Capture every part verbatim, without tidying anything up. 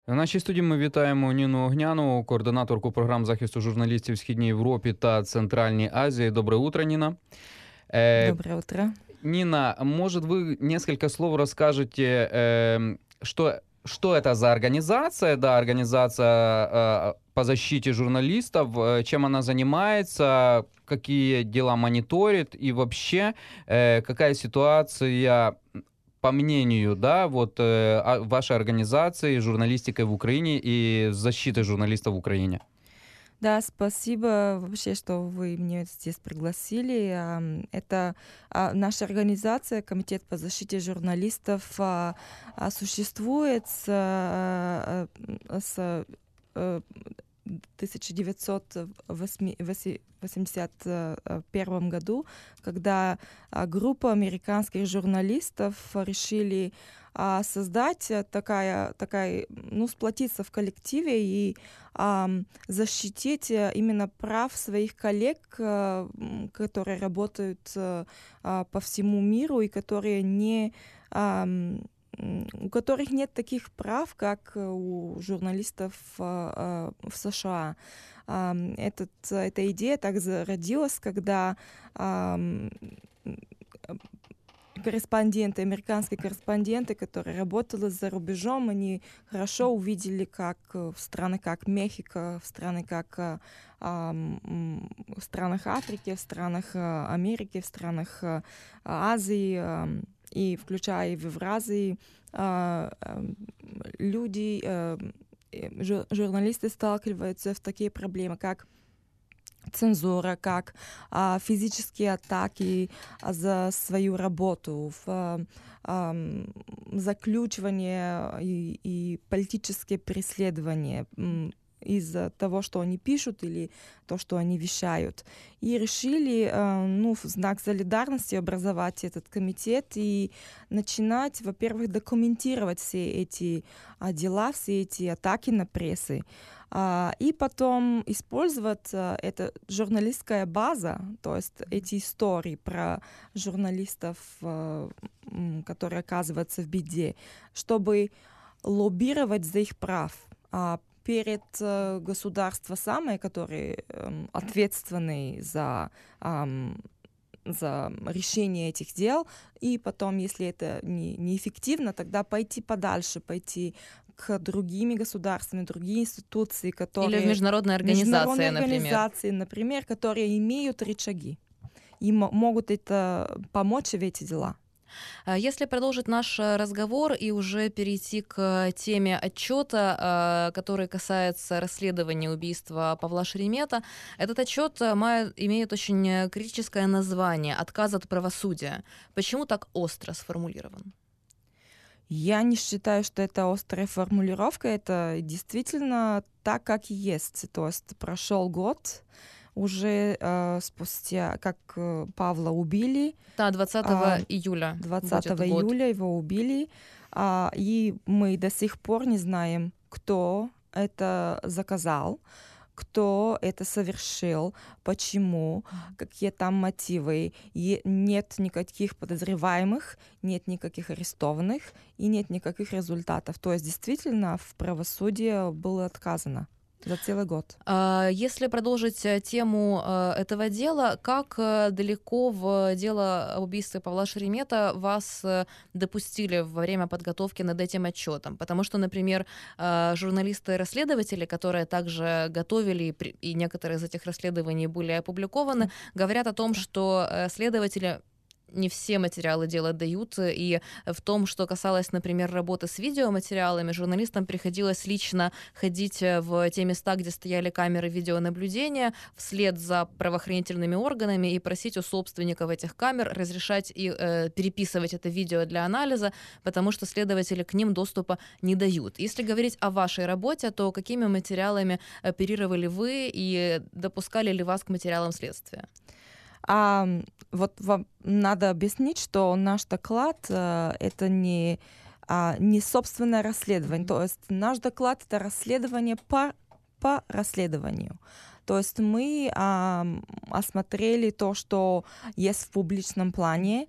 В нашій студії ми вітаємо Ніну Огняну, координаторку програм захисту журналістів в Східній Європі та Центральній Азії. Доброе утро, Нина. Э, Доброе утро. Нина, может, вы несколько слов расскажете, э, что, что это за организация, да, организация э, по защите журналистов, э, чем она занимается, какие дела мониторит и вообще э, какая ситуация, по мнению, да, вот э, вашей организации журналистикой в Украине и защитой журналистов в Украине? Да, спасибо вообще, что вы меня здесь пригласили. Ам, Это а, наша организация, Комитет по защите журналистов, а, а, существует с, а, а, с э, тысяча девятьсот восемьдесят первом году, когда а, группа американских журналистов решили а, создать такая, такая, ну, сплотиться в коллективе и а, защитить именно прав своих коллег, а, которые работают а, по всему миру и которые не... А, у которых нет таких прав, как у журналистов в США. Этот, эта идея так зародилась, когда корреспонденты, американские корреспонденты, которые работали за рубежом, они хорошо увидели, как в странах как Мехико, в странах как в странах Африки, в странах Америки, в странах Азии, и включая и в Евразии, люди, журналисты сталкиваются с такие проблемы, как цензура, как а, физические атаки а, за свою работу, в, а, а, заключивание и, и политические преследования из-за того, что они пишут или то, что они вещают. И решили, ну, в знак солидарности образовать этот комитет и начинать, во-первых, документировать все эти дела, все эти атаки на прессы, и потом использовать эта журналистская база, то есть эти истории про журналистов, которые оказываются в беде, чтобы лоббировать за их прав перед э, государством самое, которые э, ответственны за, э, за решение этих дел, и потом, если это не, неэффективно, тогда пойти подальше, пойти к другими государствам, другие институции, которые... Или в международные организации, международные например. организации, например, которые имеют рычаги и м- могут это помочь в эти дела. Если продолжить наш разговор и уже перейти к теме отчета, который касается расследования убийства Павла Шеремета, этот отчет имеет очень критическое название «Отказ от правосудия». Почему так остро сформулирован? Я не считаю, что это острая формулировка, это действительно так, как и есть. То есть прошел год, уже э, спустя, как э, Павла убили. Да, двадцатого июля. двадцатого июля его убили. А, и мы до сих пор не знаем, кто это заказал, кто это совершил, почему, какие там мотивы. И нет никаких подозреваемых, нет никаких арестованных и нет никаких результатов. То есть действительно в правосудии было отказано. За целый год. Если продолжить тему этого дела, как далеко в дело об убийстве Павла Шеремета вас допустили во время подготовки над этим отчетом? Потому что, например, журналисты-расследователи, которые также готовили, и некоторые из этих расследований были опубликованы, говорят о том, что следователи не все материалы дела дают, и в том, что касалось, например, работы с видеоматериалами, журналистам приходилось лично ходить в те места, где стояли камеры видеонаблюдения, вслед за правоохранительными органами и просить у собственников этих камер разрешать и э, переписывать это видео для анализа, потому что следователи к ним доступа не дают. Если говорить о вашей работе, то какими материалами оперировали вы и допускали ли вас к материалам следствия? А вот вам надо объяснить, что наш доклад э, это не, а, не собственное расследование. То есть наш доклад это расследование по, по расследованию. То есть мы а, осмотрели то, что есть в публичном плане,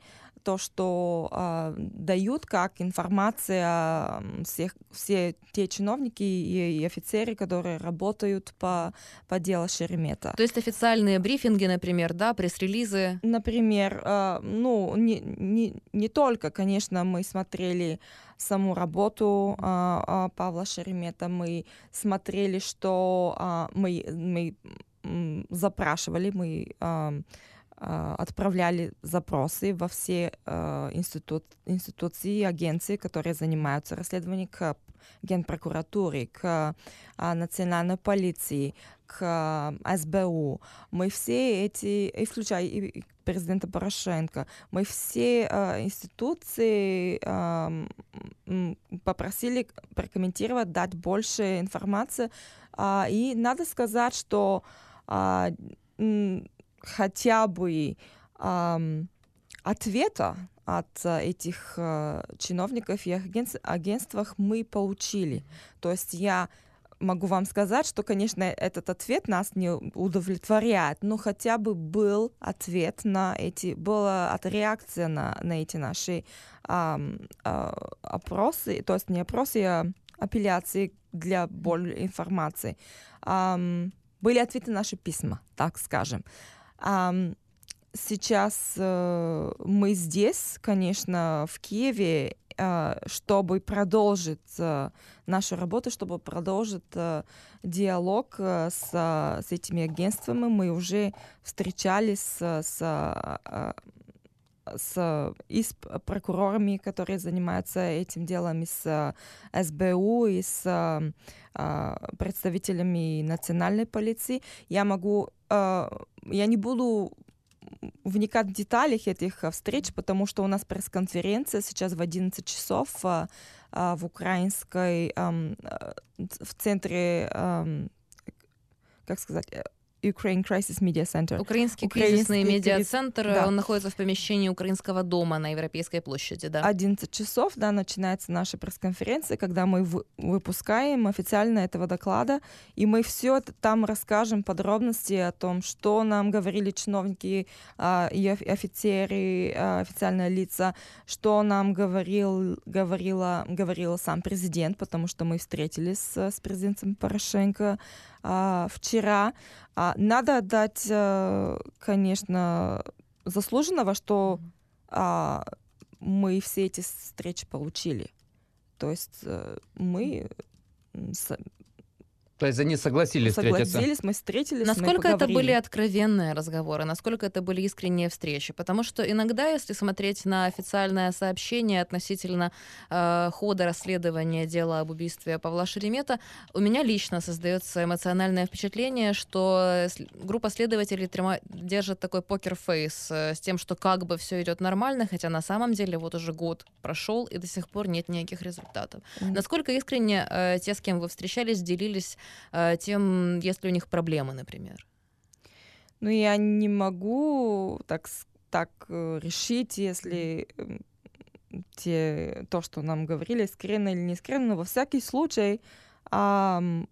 то, что а, дают как информация м, всех, все те чиновники и, и офицеры, которые работают по, по делу Шеремета. То есть официальные брифинги, например, да, пресс-релизы? Например, а, ну, не, не, не только, конечно, мы смотрели саму работу а, а, Павла Шеремета, мы смотрели, что а, мы, мы м, запрашивали, мы а, а, отправляли запросы во все а, институт, институции, агенции, которые занимаются расследованием, к Генпрокуратуре, к а, национальной полиции, к а, эс бэ у. Мы все эти, и включая и, и президента Порошенко, мы все а, институции а, м, попросили прокомментировать, дать больше информации. А, и надо сказать, что а, м, хотя бы а, ответа от а, этих а, чиновников и агентств, агентствах мы получили. То есть я могу вам сказать, что, конечно, этот ответ нас не удовлетворяет, но хотя бы был ответ на эти, была реакция на, на эти наши а, а, опросы, то есть не опросы, а апелляции для более информации. А, были ответы на наши письма, так скажем. А, сейчас э, мы здесь, конечно, в Киеве, э, чтобы продолжить э, нашу работу, чтобы продолжить э, диалог э, с, с этими агентствами. Мы уже встречались с, с, э, с, и с прокурорами, которые занимаются этим делом, и с эс бэ у, и с э, представителями национальной полиции. Я могу, э, я не буду вникать в детали этих встреч, потому что у нас пресс-конференция сейчас в одиннадцать часов а, а, в украинской, а, в центре, а, как сказать, Ukraine Crisis Media Center. Украинский, Украинский кризисный медиацентр, да. Он находится в помещении Украинского дома на Европейской площади, да? одиннадцать часов, да, начинается наша пресс-конференция, когда мы в- выпускаем официально этого доклада, и мы все там расскажем подробности о том, что нам говорили чиновники а, и офицеры, а, официальные лица, что нам говорил, говорила, говорил сам президент, потому что мы встретились с, с президентом Порошенко а, вчера. А, надо отдать, а, конечно, заслуженного, что а, мы все эти встречи получили. То есть э, мы с- То есть они согласились встретиться? согласились, мы встретились, мы Насколько это поговорили. были откровенные разговоры, насколько это были искренние встречи? Потому что иногда, если смотреть на официальное сообщение относительно э, хода расследования дела об убийстве Павла Шеремета, у меня лично создается эмоциональное впечатление, что с- группа следователей трема- держит такой покер-фейс э, с тем, что как бы все идет нормально, хотя на самом деле вот уже год прошел и до сих пор нет никаких результатов. М. Насколько искренне э, те, с кем вы встречались, делились э, тем, если у них проблемы, например? Ну, я не могу так, с- так э, решить, если м, те, то, что нам говорили, искренне или не искренне, но во всякий случай ам,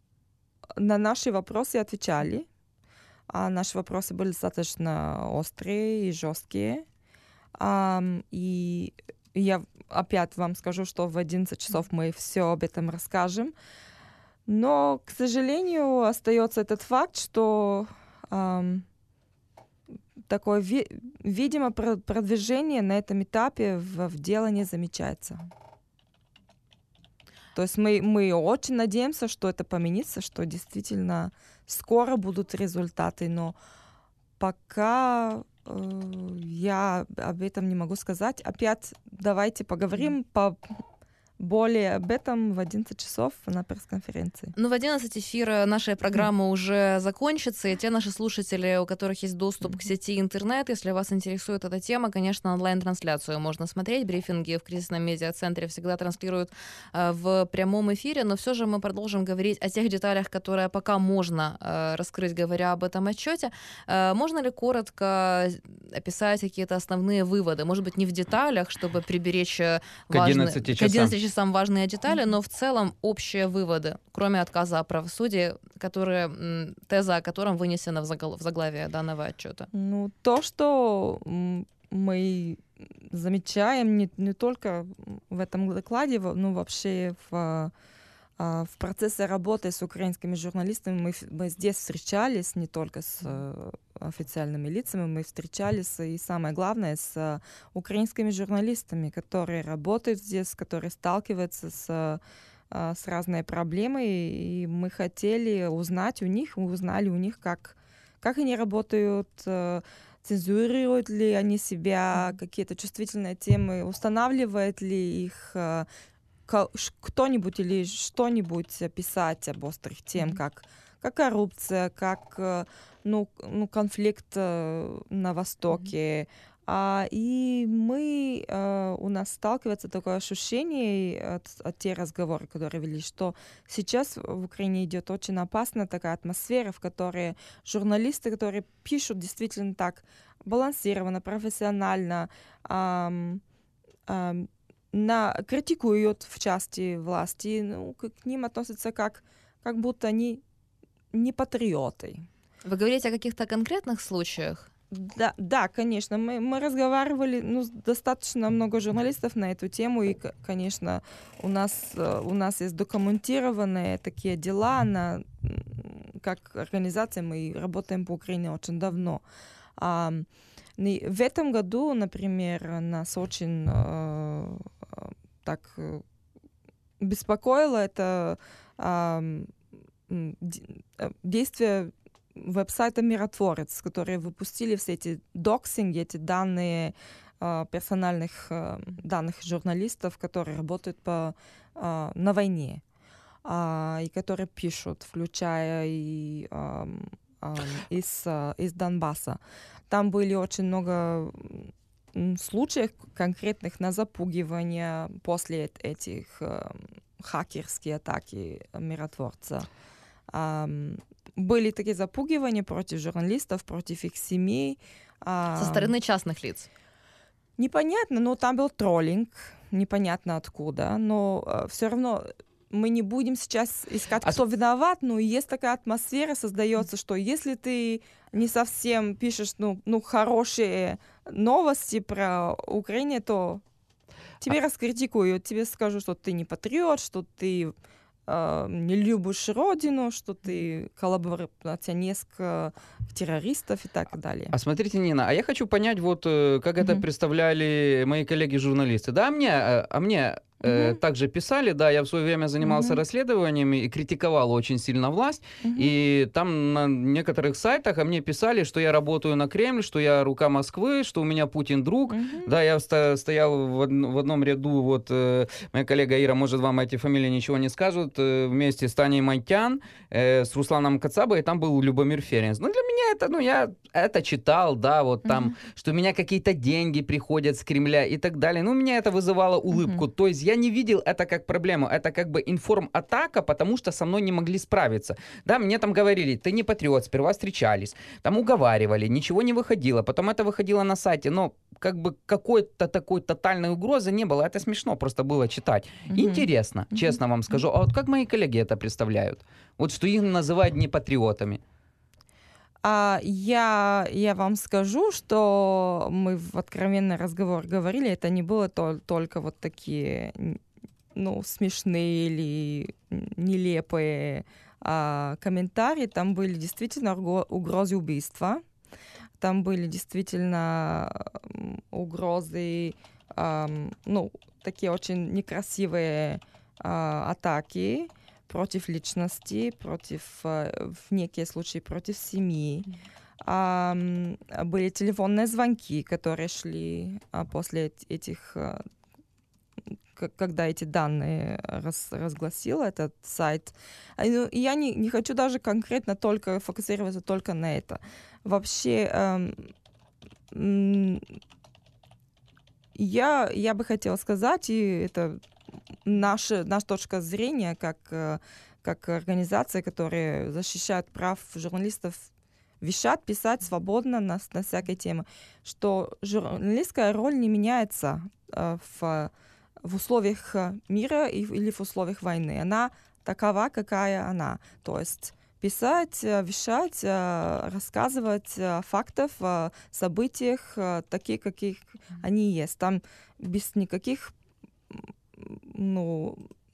на наши вопросы отвечали. А наши вопросы были достаточно острые и жесткие. Ам, и я опять вам скажу, что в одиннадцать часов мы все об этом расскажем. Но, к сожалению, остается этот факт, что ам, такое, ви- видимо, про- продвижение на этом этапе в, в дело не замечается. То есть мы, мы очень надеемся, что это поменится, что действительно скоро будут результаты, но пока э, я об этом не могу сказать. Опять давайте поговорим по более об этом в одиннадцать часов на пресс-конференции. Ну, в одиннадцать эфир нашей программы уже закончится, и те наши слушатели, у которых есть доступ к сети интернет, если вас интересует эта тема, конечно, онлайн-трансляцию можно смотреть. Брифинги в кризисном медиацентре всегда транслируют э, в прямом эфире, но все же мы продолжим говорить о тех деталях, которые пока можно э, раскрыть, говоря об этом отчете. Э, можно ли коротко описать какие-то основные выводы? Может быть, не в деталях, чтобы приберечь э, К важные- одиннадцати к одиннадцати часам. часам важные детали, но в целом общие выводы, кроме отказа о правосудии, которые, м, теза о котором вынесена в, загл- в заглавие данного отчета. Ну, то, что м, мы замечаем не, не только в этом докладе, но вообще в, в процессе работы с украинскими журналистами. Мы, мы здесь встречались не только с официальными лицами, мы встречались, и самое главное, с украинскими журналистами, которые работают здесь, которые сталкиваются с, с разными проблемами, и мы хотели узнать у них, мы узнали у них, как, как они работают, цензурируют ли они себя, какие-то чувствительные темы, устанавливает ли их кто-нибудь или что-нибудь писать об острых тем, как, как коррупция, как ну, ну, конфликт на Востоке. А, и мы, а, у нас сталкивается такое ощущение от, от те разговоры, которые вели, что сейчас в Украине идет очень опасная такая атмосфера, в которой журналисты, которые пишут действительно так балансированно, профессионально, ам, ам, на, критикуют в части власти, ну, к, к ним относятся как, как будто они не патриоты. Вы говорите о каких-то конкретных случаях? Да, да, конечно. Мы, мы разговаривали, ну, достаточно много журналистов на эту тему, и, конечно, у нас, у нас есть документированные такие дела, на, как организация, мы работаем по Украине очень давно. А, в этом году, например, нас очень э, так беспокоило это э, действие веб-сайта «Миротворец», которые выпустили все эти доксинги, эти данные э, персональных э, данных журналистов, которые работают по, э, на войне, э, и которые пишут, включая и э, э, из, э, из Донбасса. Там были очень много случаев конкретных на запугивание после этих э, хакерские атаки «Миротворца». Um, были такие запугивания против журналистов, против их семей. Um, Со стороны частных лиц? Непонятно, но там был троллинг, непонятно откуда, но uh, все равно мы не будем сейчас искать, кто а... виноват, но есть такая атмосфера, создается, что если ты не совсем пишешь ну, ну, хорошие новости про Украину, то тебе а... раскритикуют, тебе скажут, что ты не патриот, что ты не любишь родину, что ты коллаборационист к террористов и так далее. А смотрите, Нина, а я хочу понять, вот как mm-hmm. это представляли мои коллеги-журналисты. Да, мне, а мне mm-hmm. э, также писали, да, я в свое время занимался mm-hmm. расследованиями и критиковал очень сильно власть, mm-hmm. и там на некоторых сайтах о мне писали, что я работаю на Кремль, что я рука Москвы, что у меня Путин друг. Mm-hmm. Да, я сто- стоял в, од- в одном ряду, вот э, моя коллега Ира, может, вам эти фамилии ничего не скажут, э, вместе с Таней Мантян, э, с Русланом Кацабой, и там был Любомир Ференц. Ну, для меня это, ну, я это читал, да, вот там, mm-hmm. что у меня какие-то деньги приходят с Кремля и так далее. Ну, меня это вызывало улыбку. Mm-hmm. То есть я не видел это как проблему, это как бы информ-атака, потому что со мной не могли справиться. Да, мне там говорили, ты не патриот, сперва встречались, там уговаривали, ничего не выходило, потом это выходило на сайте, но как бы какой-то такой тотальной угрозы не было, это смешно просто было читать. Mm-hmm. Интересно, mm-hmm. честно вам скажу, а вот как мои коллеги это представляют? Вот что их называют не патриотами. А я, я вам скажу, что мы в откровенный разговор говорили, это не было то, только вот такие, ну, смешные или нелепые а, комментарии, там были действительно угрозы убийства, там были действительно угрозы, а, ну, такие очень некрасивые а, атаки против личности, против, в некие случаи, против семьи. А, были телефонные звонки, которые шли а, после этих, а, к- когда эти данные раз, разгласил этот сайт. А, ну, я не, не хочу даже конкретно только фокусироваться только на это. Вообще, а, м- я, я бы хотела сказать, и это наша, наша точка зрения как, как организация, которая защищает прав журналистов вещать, писать свободно на, на всякие темы, что журналистская роль не меняется э, в, в условиях мира и, или в условиях войны. Она такова, какая она. То есть писать, э, вещать, э, рассказывать э, фактов, о событиях, э, такие, каких они есть. Там без никаких, м, ну,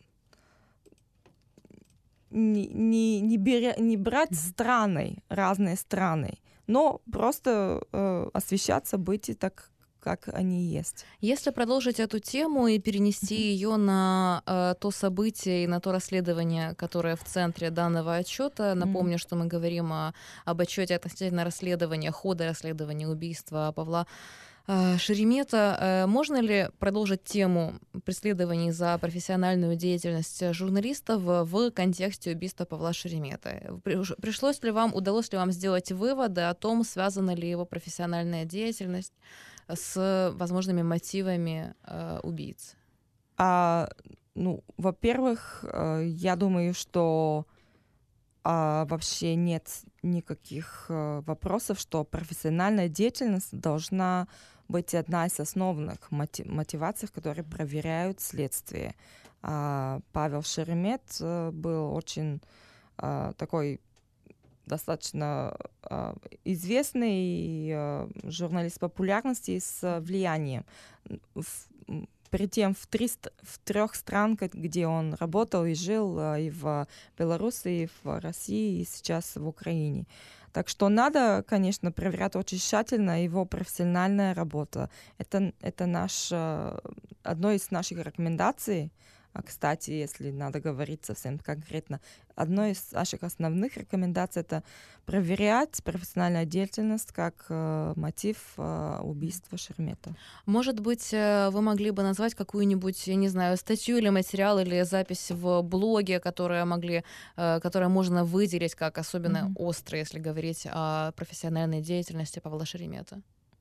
не, не, не, беря- не брать страны, разные страны, но просто э, освещать события так, как они есть. Если продолжить эту тему и перенести ее на э, то событие и на то расследование, которое в центре данного отчета, напомню, что мы говорим о, об отчете относительно расследования, хода расследования убийства Павла э, Шеремета, э, можно ли продолжить тему преследований за профессиональную деятельность журналистов в контексте убийства Павла Шеремета? Приш- Пришлось ли вам, удалось ли вам сделать выводы о том, связана ли его профессиональная деятельность с возможными мотивами э, убийц? А, ну, во-первых, э, я думаю, что а, вообще нет никаких э, вопросов, что профессиональная деятельность должна быть одна из основных мотив- мотиваций, которые проверяют следствие. А, Павел Шеремет э, был очень э, такой достаточно э, известный э, журналист популярности с влиянием. В- м, При тем в, три, ст- в трех странах, где он работал и жил, э, и в Беларуси, и в России, и сейчас в Украине. Так что надо, конечно, проверять очень тщательно его профессиональная работа. Это, это наш, э, одно из наших рекомендаций. А, кстати, если надо говорить совсем конкретно, одно из наших основных рекомендаций — это проверять профессиональную деятельность как э, мотив э, убийства Шеремета. Может быть, э, вы могли бы назвать какую-нибудь, я не знаю, статью или материал, или запись в блоге, которые могли, э, которые можно выделить как особенно Мгм. острые, если говорить о профессиональной деятельности Павла Шеремета?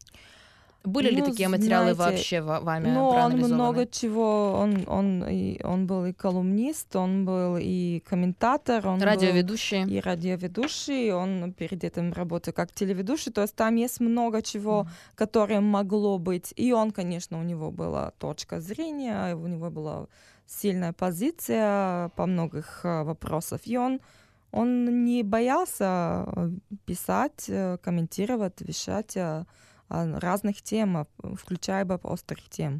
Были ли Ну, такие материалы знаете, вообще ва- вами Ну, он проанализованы? много чего, он, он, и, он был и колумнист, он был и комментатор, он был Радиоведущие? и радиоведущий, он перед этим работал как телеведущий, то есть там есть много чего, Мгм. которое могло быть. И он, конечно, у него была точка зрения, у него была сильная позиция по многих э, вопросов, и он, он не боялся э, писать, э, комментировать, вещать о, о разных темах, включая бы острых тем.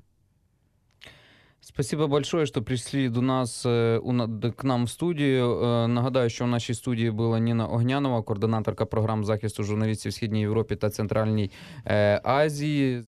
Спасибо большое, що прийшли до нас е, у на- д- к нам в студію. Е, Нагадаю, що в нашій студії була Ніна Огнянова, координаторка програм захисту журналістів в Східній Європі та Центральній е, Азії.